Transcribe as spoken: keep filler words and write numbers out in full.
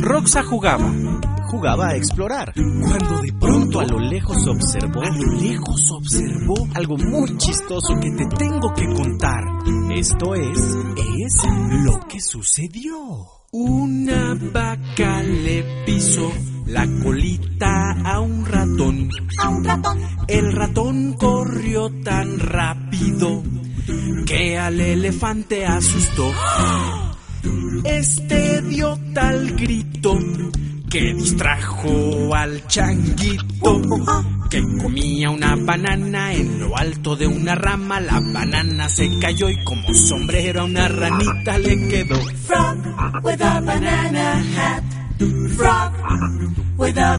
Roxa jugaba, jugaba a explorar, cuando de pronto a lo lejos observó, a lo lejos observó algo muy chistoso que te tengo que contar. Esto es, es lo que sucedió. Una vaca le pisó la colita a un ratón. A un ratón. El ratón corrió tan rápido que al elefante asustó. Este dio tal grito que distrajo al changuito, que comía una banana en lo alto de una rama. La banana se cayó y como sombrero a una ranita le quedó. Frog with a banana hat. Frog with a